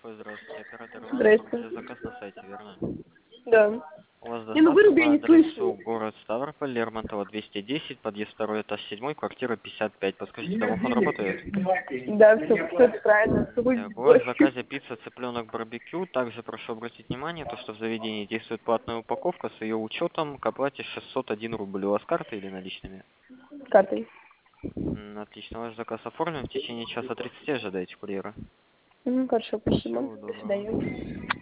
беспокоит. Здравствуйте. Оператор Иван, Здрасте. оформили заказ на сайте, верно? Да. У вас Не, ну доставка выруби, по я не адресу слышу. город Ставрополь, Лермонтова, 210, подъезд 2, этаж 7, квартира 55. Подскажите, домофон работает? Да, все правильно. Какой Так, у вас в гость? заказе пицца цыпленок барбекю. Также прошу обратить внимание, то, что в заведении действует платная упаковка с ее учетом к оплате 601 рубль. У вас картой или наличными? Картой. Отлично, ваш заказ оформлен. В течение часа 30 ожидаете курьера. Хорошо, спасибо. Всего До доброго. свидания.